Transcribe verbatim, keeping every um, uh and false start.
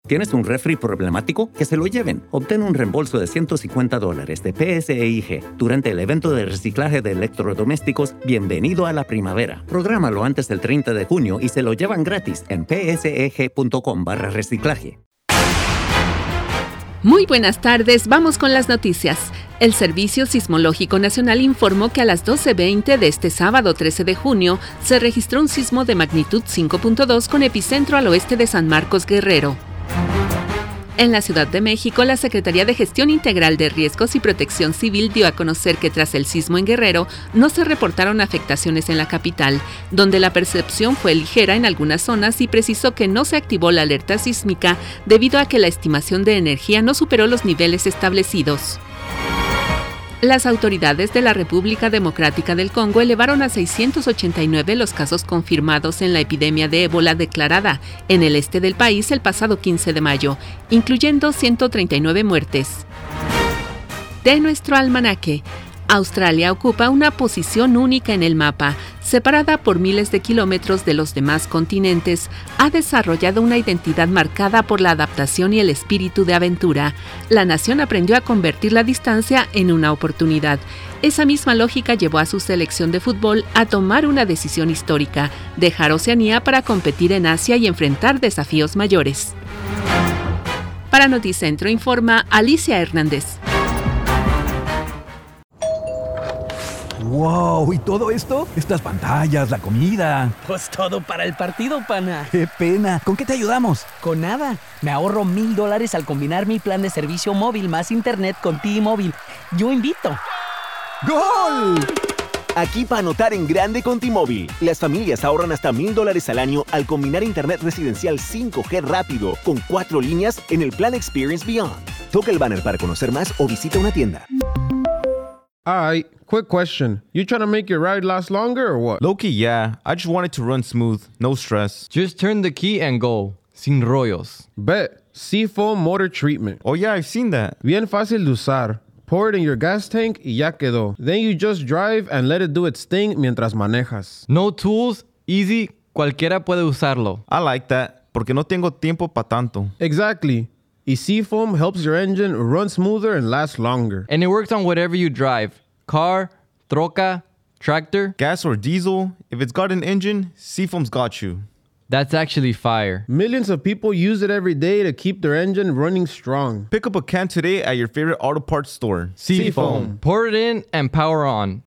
¿Tienes un refri problemático? Que se lo lleven. Obtén un reembolso de ciento cincuenta dólares de P S E I G durante el evento de reciclaje de electrodomésticos Bienvenido a la Primavera. Prográmalo antes del treinta de junio y se lo llevan gratis en pseg.com barra reciclaje. Muy buenas tardes, vamos con las noticias. El Servicio Sismológico Nacional informó que a las doce veinte de este sábado trece de junio se registró un sismo de magnitud cinco punto dos con epicentro al oeste de San Marcos, Guerrero. En la Ciudad de México, la Secretaría de Gestión Integral de Riesgos y Protección Civil dio a conocer que tras el sismo en Guerrero no se reportaron afectaciones en la capital, donde la percepción fue ligera en algunas zonas y precisó que no se activó la alerta sísmica debido a que la estimación de energía no superó los niveles establecidos. Las autoridades de la República Democrática del Congo elevaron a seiscientos ochenta y nueve los casos confirmados en la epidemia de ébola declarada en el este del país el pasado quince de mayo, incluyendo ciento treinta y nueve muertes. De nuestro almanaque, Australia ocupa una posición única en el mapa, separada por miles de kilómetros de los demás continentes, ha desarrollado una identidad marcada por la adaptación y el espíritu de aventura. La nación aprendió a convertir la distancia en una oportunidad. Esa misma lógica llevó a su selección de fútbol a tomar una decisión histórica, dejar Oceanía para competir en Asia y enfrentar desafíos mayores. Para Noticentro informa Alicia Hernández. ¡Wow! ¿Y todo esto? Estas pantallas, la comida. Pues todo para el partido, pana. ¡Qué pena! ¿Con qué te ayudamos? Con nada. Me ahorro mil dólares al combinar mi plan de servicio móvil más internet con T-Mobile. Yo invito. ¡Gol! Aquí para anotar en grande con T-Mobile. Las familias ahorran hasta mil dólares al año al combinar internet residencial cinco G rápido con cuatro líneas en el plan Experience Beyond. Toca el banner para conocer más o visita una tienda. Alright, quick question. You trying to make your ride last longer or what? Low-key, yeah. I just want it to run smooth, no stress. Just turn the key and go. Sin rollos. Bet. Seafoam Motor Treatment. Oh yeah, I've seen that. Bien fácil de usar. Pour it in your gas tank y ya quedó. Then you just drive and let it do its thing mientras manejas. No tools, easy, cualquiera puede usarlo. I like that, porque no tengo tiempo pa' tanto. Exactly. Y Seafoam helps your engine run smoother and last longer. And it works on whatever you drive. Car, troca, tractor. Gas or diesel, if it's got an engine, Seafoam's got you. That's actually fire. Millions of people use it every day to keep their engine running strong. Pick up a can today at your favorite auto parts store. Seafoam. Pour it in and power on.